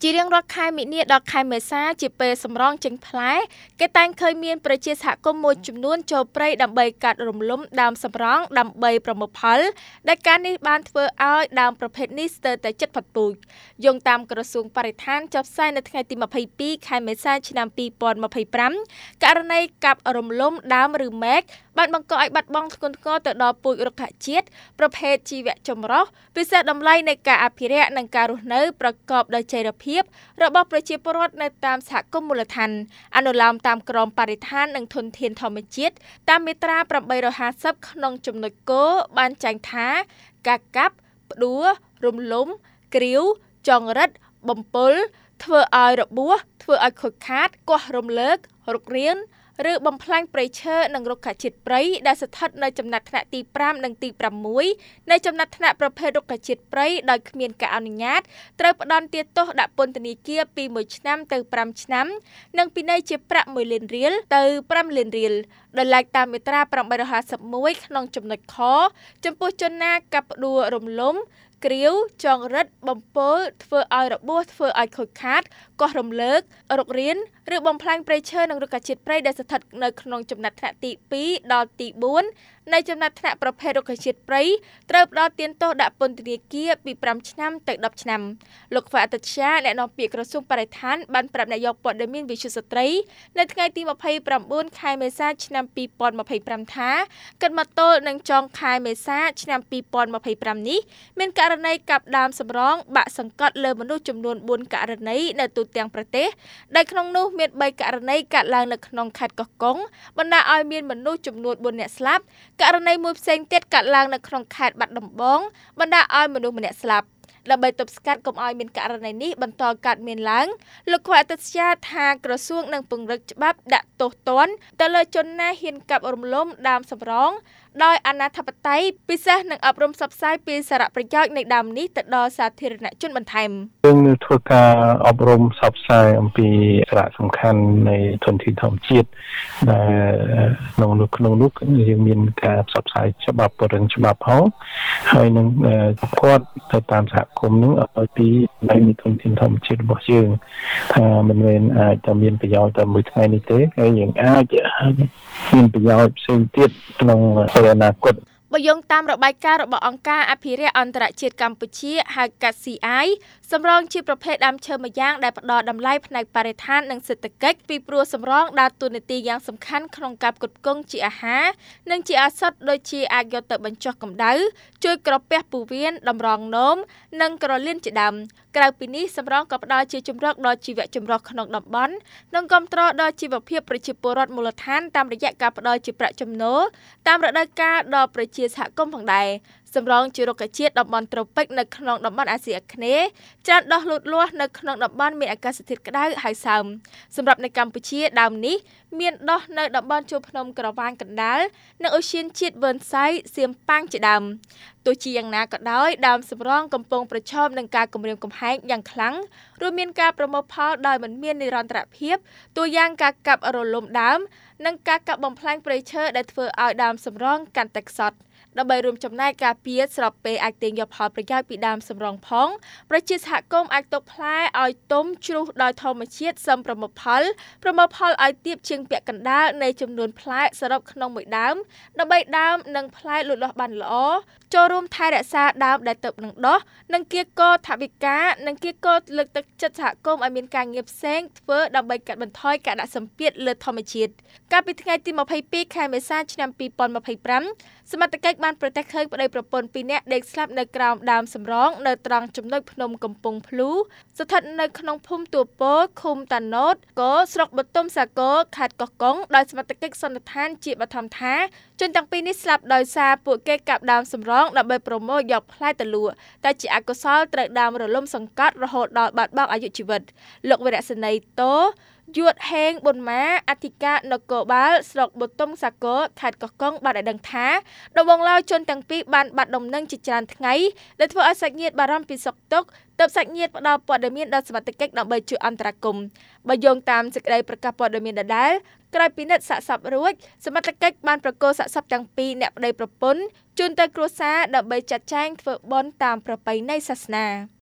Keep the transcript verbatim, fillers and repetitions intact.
ជារៀងរាល់ខែមីនាដល់ខែមេសាជាពេលសម្រងចេញផ្លែគេតែងឃើញមានប្រជាសហគមន៍មួយចំនួនចូលព្រៃដើម្បីកាត់រំលំដើមសម្រងដើម្បីប្រមូលផលដែលការនេះបានធ្វើឲ្យដើមប្រភេទនេះស្ទើរតែជិតផុតពូជយោងតាមក្រសួងបរិស្ថានចុះផ្សាយនៅថ្ងៃទីម្ភៃពីរខែមេសាឆ្នាំពីរពាន់ម្ភៃប្រាំករណីកាប់រំលំដើមឬមែកបានបង្កឲ្យបាត់បង់ធ្ងន់ធ្ងរទៅដល់ពូជរុក្ខជាតិប្រភេទជីវៈចម្រុះពិសេសតម្លៃនៃការអភិរក្សនិងការរស់នៅប្រកបដោយចីរភាពរបស់ប្រជាពលរដ្ឋនៅតាមសហគមន៍មូលដ្ឋានអនុលោមតាមក្រមបរិស្ថាននិងធនធានធម្មជាតិតាមមាត្រាប្រាំបីរយហាសិបក្នុងចំណុចគោលបានចែងថាការកាប់ផ្ដួលរំលំគ្រាវចងរិតបំពុលធ្វើឲ្យរបួសធ្វើឲ្យខូចខាតគាស់រំលើករុករានឬបំផ្លាញព្រៃឈើនិងរុក្ខជាតិព្រៃដែលស្ថិតនៅចំណាត់ថ្នាក់ទីប្រាំនិងទីប្រាំមួយនៃចំណាត់ថ្នាក់ប្រភេទរុក្ខជាតិព្រៃដោយគ្មានការអនុញ្ញាតត្រូវផ្តន្ទាទោសដាក់ពន្ធនាគារពីមួយឆ្នាំទៅប្រាំឆ្នាំនិងពិន័យជាប្រាក់មួយលានរៀលទៅប្រាំលានរៀលដោយឡែកតាមមាត្រាប្រាំបីរយហាសិបមួយក្នុងចំណុចខចំពោះជនណាកាប់ផ្ដួលរំលំគ្រាវចងរិតបំពុលធ្វើឲ្យរបួសធ្វើឲ្យខូចខាតកោះរំលើករុករានឬបំផ្លាញព្រៃឈើនិងរុក្ខជាតិព្រៃដែលស្ថិតនៅក្នុងចំណាត់ថ្នាក់ទីពីរដល់ទីបួននៃចំណាត់ថ្នាក់ប្រភេទរុក្ខជាតិព្រៃត្រូវផ្តន្ទាទោសដាក់ពន្ធនាគារពីប្រាំឆ្នាំទៅដប់ឆ្នាំលោកហ្វាអតិជាអ្នកនាំពាក្យក្រសួងបរិស្ថានបានប្រាប់នាយកព័ត៌មានវិទ្យុស្ត្រីនៅថ្ងៃទីម្ភៃប្រាំបួនខែមេសាឆ្នាំពីរពាន់ម្ភៃប្រាំថាគិតមកទល់នឹងចុងខែមេសាឆ្នាំពីរពាន់ម្ភៃប្រាំនេះមានករណីកាប់ដើមសម្រងបាក់សង្កត់លើមនុស្សចំនួនបួនករណីនៅទូទាំងប្រទេសដែលក្នុងនោះមានបីករណីកើតឡើងនៅក្នុងខេត្តកោះកុងបណ្ដាឲ្យមានមនុស្សចំនួនបួននាក់ស្លាប់ករណីមួយផ្សេងទៀតកើតឡើងនៅក្នុងខេត្តបាត់ដំបងបណ្ដាឲ្យមនុស្សម្នាក់ស្លាប់ដើម្បីទប់ស្កាត់កុំឲ្យមានករណីនេះបន្តកើតមានឡើងលោកខ្វាអតិជាថាក្រសួងនឹងពង្រឹងច្បាប់ដាក់ទោសទណ្ឌទៅលើជនណាហ៊ានកាប់រំលំដើមសម្រងដោយអនាធិបតេយ្យពិសេសនឹងអប់រំផ្សព្វផ្សាយពីសារៈប្រយោជន៍នៃដើមនេះទៅដល់សាធារណជនបន្ថែមយើងនឹងធ្វើការអប់រំផ្សព្វផ្សាយអំពីសារៈសំខាន់នៃធនធានធម្មជាតិដែលក្នុងនោះក្នុងនោះយើងមានការផ្សព្វផ្សាយច្បាប់បរិញ្ញច្បាប់ផងហើយនឹងគាត់ទៅតាមសហគមន៍នឹងឲ្យពីនៃធនធានធម្មជាតិរបស់យើងថាមិនមែនអាចតែមានប្រយោជន៍តែមួយថ្ងៃនេះទេហើយយើងអាចមានប្រយោជន៍ផ្សេងទៀតក្នុងពេលអនាគតបើយោងតាមរបាយការណ៍របស់អង្គការអភិរក្សអន្តរជាតិកម្ពុជាហៅកាត់ ស៊ី អាយ សម្រងជាប្រភេទដើមឈើម្យ៉ាងដែលផ្ដល់តម្លៃផ្នែកបរិស្ថាននិងសេដ្ឋកិច្ចពីព្រោះសម្រងដើរតួនាទីយ៉ាងសំខាន់ក្នុងការផ្គត់ផ្គង់ជាអាហារនិងជាឱសថដូចជាអាចយកទៅបញ្ចុះកម្ដៅជួយក្រពះពោះវៀនតម្រង់នោមនិងក្រលៀនជាដើមក្រៅពីនេះសម្រងក៏ផ្ដល់ជាជម្រកដល់ជីវៈចម្រុះក្នុងតំបន់និងគាំទ្រដល់ជីវភាពប្រជាពលរដ្ឋមូលដ្ឋានតាមរយៈការផ្ដល់ជាប្រាក់ចំណូលតាមរដូវកាលដល់ប្រជាសហគមន៍ផងដែរសម្រងជារុក្ខជាតិតំបន់ត្រូពិកនៅក្នុងតំបន់អាស៊ីអាគ្នេយ៍ច្រើនដុះលូតលាស់នៅក្នុងតំបន់មានអាកាសធាតុក្តៅហើយសើមសម្រាប់នៅកម្ពុជាដើមនេះមានដុះនៅតំបន់ជួរភ្នំក្រវាញកណ្ដាលនិងឧទ្យានជាតិវ៉ឺនសៃសៀមប៉ាងជាដើមទោះជាយ៉ាងណាក៏ដោយដើមសម្រងកំពុងប្រឈមនឹងការគំរាមកំហែងយ៉ាងខ្លាំងរួមមានការប្រមូលផលដោយមិនមាននិរន្តរភាពតួយ៉ាងការកាប់រលំដើមនិងការកាប់បំផ្លាញព្រៃឈើដែលធ្វើឲ្យដើមសម្រងកាន់តែខ្សត់ដើម្បីរួមចំណែកការពារស្របពេលអាចទាញយកផលប្រយោជន៍ពីដើមសម្រងផងប្រជាសហគមន៍អាចទុកផ្លែឲ្យទុំជ្រុះដោយធម្មជាតិសឹមប្រមូលផលប្រមូលផលឲ្យទាបជាងពាក់កណ្ដាលនៃចំនួនផ្លែសរុបក្នុងមួយដើមដើម្បីដើមនិងផ្លែលូតលាស់បានល្អចូលរួមថែរក្សាដើមដែលទើបនឹងដុះនិងគៀកោថវិកានិងគៀកោលើកទឹកចិត្តសហគមន៍ឲ្យមានការងារផ្សេងធ្វើដើម្បីកាត់បន្ថយការដាក់សម្ពាធលើធម្មជាតិកាលពីថ្ងៃទីម្ភៃពីរខែមេសាឆ្នាំពីរពាន់ម្ភៃប្រាំសមត្ថកិច្ចបានប្រទះឃើញប្តីប្រពន្ធពីរនាក់ដេកស្លាប់នៅក្រោមដើមសម្រងនៅត្រង់ចំណុចភ្នំកំពង់ភ្លូស្ថិតនៅក្នុងភូមិទួលពោឃុំតាណូតកោស្រុកបទុមសាគរខេត្តកោះកុងដោយសមត្ថកិច្ចសន្និដ្ឋានជាបឋមថាជនទាំងពីរនេះស្លាប់ដោយសារពួកគេកាប់ដើមសម្រងដើម្បីប្រមូលយកផ្លែទៅលក់តែជាអកុសលត្រូវដើមរលំសង្កត់រហូតដល់បាត់បង់អាយុជីវិតលោកវីរៈសេនីតូយុទ្ធហេងប៊ុនម៉ាអធិការនគរបាលស្រុកប៊ូតុងសាគរខេត្តកោះកុងបានឲ្យដឹងថាដំបងឡើយជនទាំងពីរបានបាត់ដំណឹងជាច្រើនថ្ងៃដែលធ្វើឲ្យសាច់ញាតិបារម្ភពីសុខទុក្ខទើបសាច់ញាតិផ្ដល់ព័ត៌មានដល់សមត្ថកិច្ចដើម្បីជួយអន្តរាគមន៍បើយោងតាមសេចក្តីប្រកាសព័ត៌មានដដែលក្រោយពិនិត្យសាកសពរួចសមត្ថកិច្ចបានប្រកាសសាកសពទាំងពីរអ្នកប្តីប្រពន្ធជូនទៅគ្រួសារដើម្បីចាត់ចែងធ្វើបុណ្យតាមប្រពៃណីសាសនា